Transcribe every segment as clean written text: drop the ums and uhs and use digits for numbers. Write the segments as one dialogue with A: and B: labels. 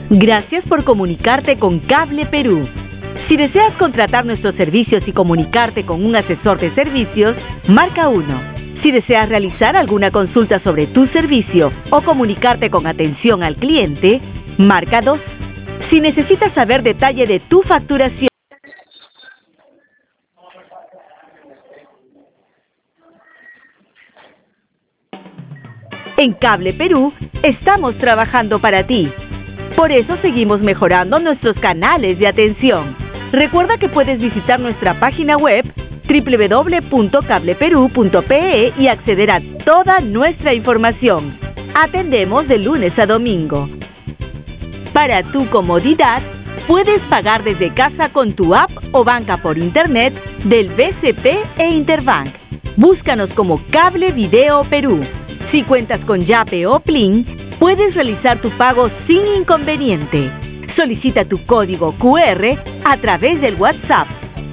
A: Gracias por comunicarte con Cable Perú. Si deseas contratar nuestros servicios y comunicarte con un asesor de servicios, marca 1. Si deseas realizar alguna consulta sobre tu servicio o comunicarte con atención al cliente, marca 2. Si necesitas saber detalle de tu facturación, en Cable Perú estamos trabajando para ti. Por eso seguimos mejorando nuestros canales de atención. Recuerda que puedes visitar nuestra página web www.cableperu.pe y acceder a toda nuestra información. Atendemos de lunes a domingo. Para tu comodidad, puedes pagar desde casa con tu app o banca por internet del BCP e Interbank. Búscanos como Cable Video Perú. Si cuentas con Yape o Plin, puedes realizar tu pago sin inconveniente. Solicita tu código QR a través del WhatsApp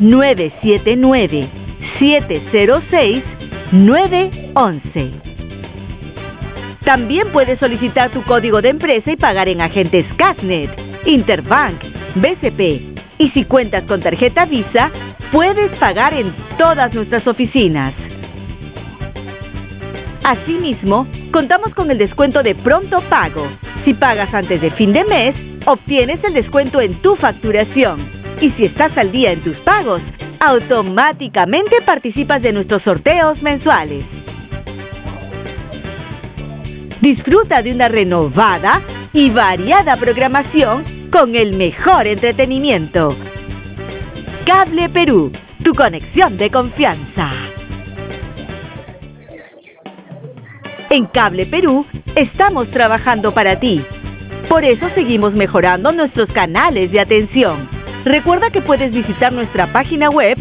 A: 979-706-911. También puedes solicitar tu código de empresa y pagar en agentes Casnet, Interbank, BCP. Y si cuentas con tarjeta Visa, puedes pagar en todas nuestras oficinas. Asimismo, contamos con el descuento de pronto pago. Si pagas antes de fin de mes, obtienes el descuento en tu facturación. Y si estás al día en tus pagos, automáticamente participas de nuestros sorteos mensuales. Disfruta de una renovada y variada programación con el mejor entretenimiento. Cable Perú, tu conexión de confianza. En Cable Perú estamos trabajando para ti. Por eso seguimos mejorando nuestros canales de atención. Recuerda que puedes visitar nuestra página web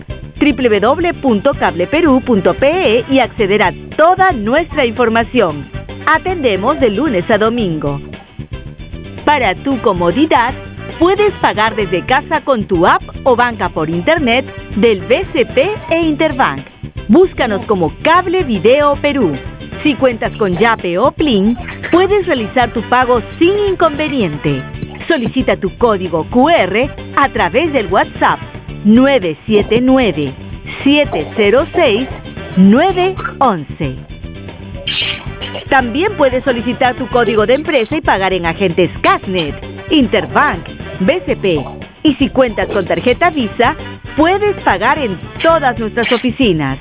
A: www.cableperu.pe y acceder a toda nuestra información. Atendemos de lunes a domingo. Para tu comodidad, puedes pagar desde casa con tu app o banca por internet del BCP e Interbank. Búscanos como Cable Video Perú. Si cuentas con Yape o Plin, puedes realizar tu pago sin inconveniente. Solicita tu código QR a través del WhatsApp 979-706-911. También puedes solicitar tu código de empresa y pagar en agentes Casnet, Interbank, BCP. Y si cuentas con tarjeta Visa, puedes pagar en todas nuestras oficinas.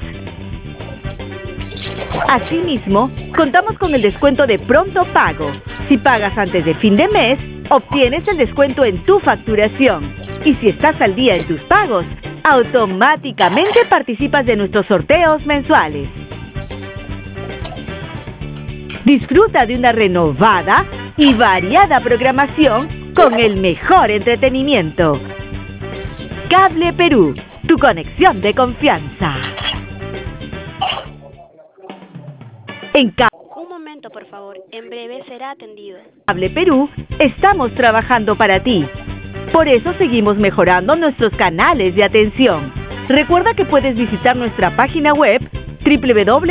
A: Asimismo, contamos con el descuento de pronto pago. Si pagas antes de fin de mes, obtienes el descuento en tu facturación. Y si estás al día en tus pagos, automáticamente participas de nuestros sorteos mensuales. Disfruta de una renovada y variada programación con el mejor entretenimiento. Cable Perú, tu conexión de confianza.
B: Un momento, por favor. En breve será atendido.
A: Cable Perú estamos trabajando para ti. Por eso seguimos mejorando nuestros canales de atención. Recuerda que puedes visitar nuestra página web www